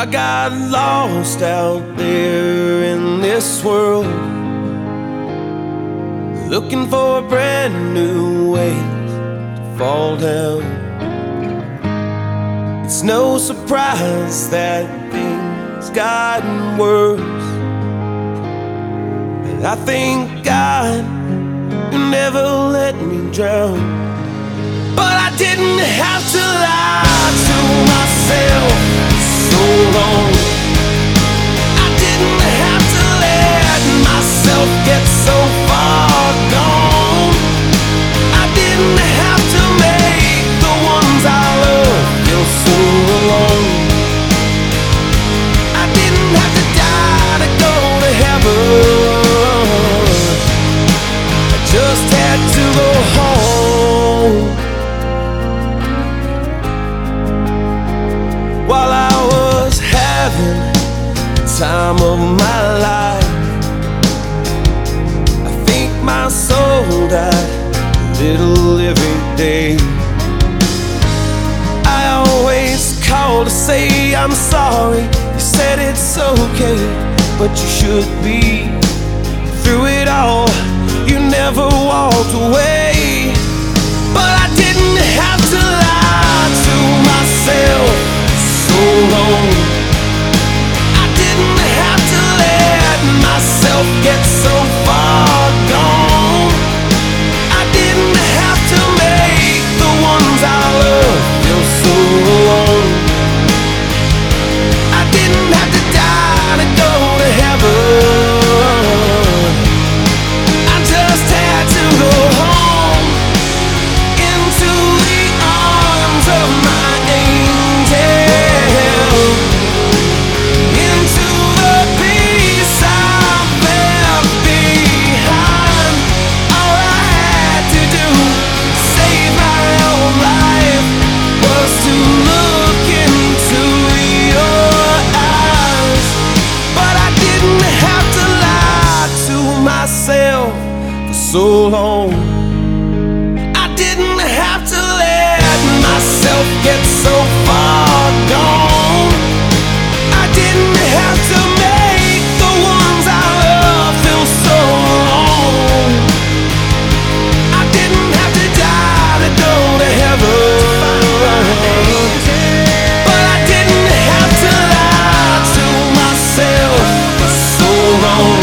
I got lost out there in this world, looking for a brand new way to fall down. It's no surprise that things gotten worse, but I thank God you never let me drown. But I didn't have to lie to myself so long. I didn't have to let myself get so far gone. I didn't have to make the ones I love feel so alone. I didn't have to die to go to heaven. I just had to go home. While I was having the time of my life, I think my soul died a little every day. I always call to say I'm sorry. You said it's okay, but you should be. Through it all, you never walked away. But I didn't have to lie to myself so long. I didn't have to let myself get so far gone. I didn't have to make the ones I love feel so alone. I didn't have to die to go to heaven. I just had to go home into the arms of my angel. So long, I didn't have to let myself get so far gone. I didn't have to make the ones I love feel so alone. I didn't have to die to go to heaven, but I didn't have to lie to myself for so long.